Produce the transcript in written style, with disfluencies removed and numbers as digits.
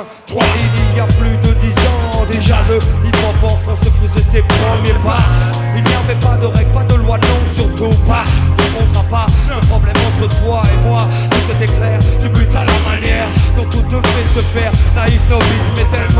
3 il y a plus de 10 ans. Déjà le hip-hop en France faisait ses premiers pas. Il n'y avait pas de règles, pas de loi, non, surtout pas de contrat, pas de problème entre toi et moi. Tout était clair, tu butes à la manière dont tout devait se faire. Naïf, novice, mais tellement